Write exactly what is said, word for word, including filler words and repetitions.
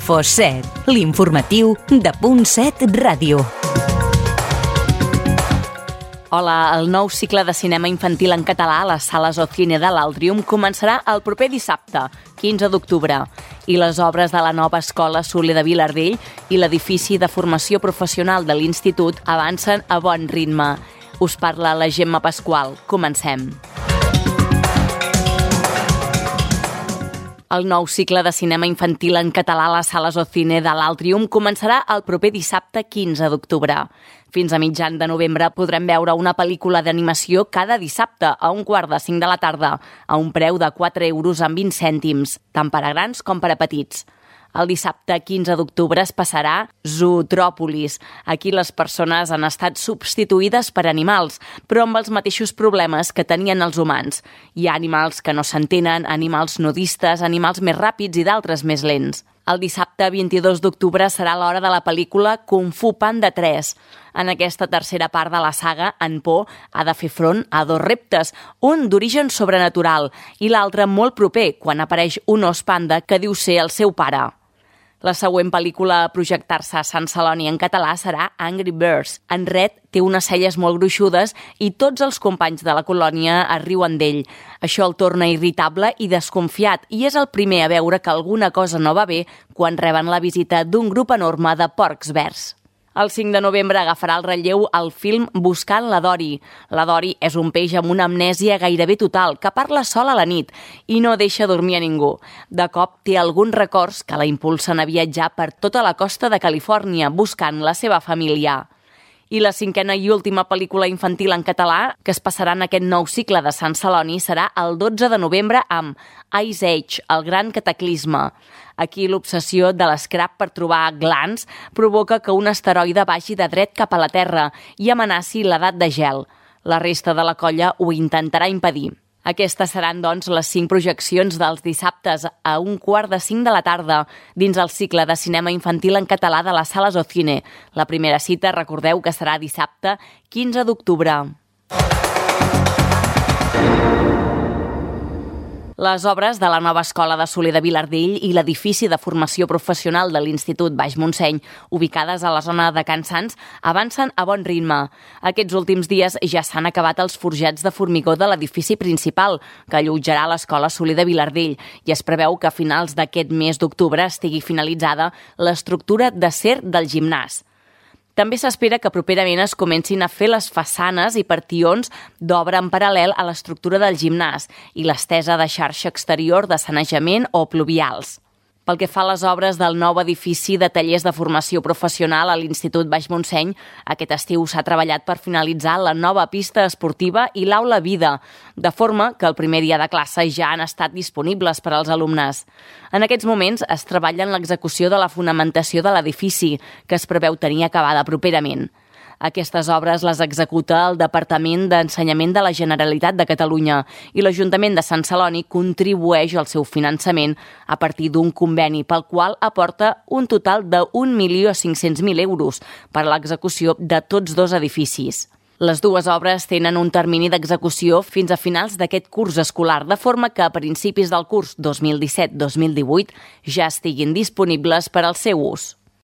Info set, l'informatiu de Punt set Ràdio. Hola, el nou cicle de cinema infantil en català a les sales Ocine de l'Àltrium començarà el proper dissabte, quinze d'octubre, i les obres de la nova escola Soler de Vilardell i l'edifici de formació professional de l'Institut avancen a bon ritme. Us parla la Gemma Pasqual. Comencem. El nou cicle de cinema infantil en català a les sales Ocine de l'Àltrium començarà el proper dissabte quinze d'octubre. Fins a mitjan de novembre podrem veure una pel·lícula d'animació cada dissabte a un quart de cinc de la tarda, a un preu de quatre euros amb vint cèntims, tant per a grans com per a petits. El dissabte quinze d'octubre es passarà Zootrópolis. Aquí les persones han estat substituïdes per animals, però amb els mateixos problemes que tenien els humans. Hi ha animals que no s'entenen, animals nudistes, animals més ràpids i d'altres més lents. El dissabte vint-i-dos d'octubre serà l'hora de la pel·lícula Kung Fu Panda tres. En aquesta tercera part de la saga, en Po ha de fer front a dos reptes, un d'origen sobrenatural i l'altre molt proper, quan apareix un os panda que diu ser el seu pare. La següent pel·lícula a projectar-se a Sant Celoni en català serà Angry Birds. En Red té unes celles molt gruixudes i tots els companys de la colònia es riuen d'ell. Això el torna irritable i desconfiat i és el primer a veure que alguna cosa no va bé quan reben la visita d'un grup enorme de porcs verds. El cinc de novembre agafarà el relleu el film Buscant la Dory. La Dory és un peix amb una amnèsia gairebé total que parla sol a la nit i no deixa dormir a ningú. De cop té alguns records que la impulsen a viatjar per tota la costa de Califòrnia buscant la seva família. I la cinquena i última pel·lícula infantil en català que es passarà en aquest nou cicle de Sant Celoni serà el dotze de novembre amb Ice Age, el gran cataclisme. Aquí l'obsessió de l'Scrap per trobar glans provoca que un asteroide vagi de dret cap a la Terra i amenaci l'edat de gel. La resta de la colla ho intentarà impedir. Aquestes seran, doncs, les cinc projeccions dels dissabtes a un quart de cinc de la tarda dins el cicle de cinema infantil en català de les sales Ocine. La primera cita, recordeu que serà dissabte quinze d'octubre. Les obres de la nova escola de Soler de Vilardell i l'edifici de formació professional de l'Institut Baix Montseny, ubicades a la zona de Can Sants, avancen a bon ritme. Aquests últims dies ja s'han acabat els forjats de formigó de l'edifici principal, que allotjarà l'escola Soler de Vilardell, i es preveu que a finals d'aquest mes d'octubre estigui finalitzada l'estructura d'acer del gimnàs. També s'espera que properament es comencin a fer les façanes i partions d'obra en paral·lel a l'estructura del gimnàs i l'estesa de xarxa exterior de sanejament o pluvials. Pel que fa a les obres del nou edifici de tallers de formació professional a l'Institut Baix Montseny, aquest estiu s'ha treballat per finalitzar la nova pista esportiva i l'aula vida, de forma que el primer dia de classe ja han estat disponibles per als alumnes. En aquests moments es treballa en l'execució de la fonamentació de l'edifici, que es preveu tenir acabada properament. Aquestes obres les executa el Departament d'Ensenyament de la Generalitat de Catalunya i l'Ajuntament de Sant Celoni contribueix al seu finançament a partir d'un conveni pel qual aporta un total de un milió cinc-cents mil euros per a l'execució de tots dos edificis. Les dues obres tenen un termini d'execució fins a finals d'aquest curs escolar, de forma que a principis del curs dos mil disset dos mil divuit ja estiguin disponibles per al seu ús.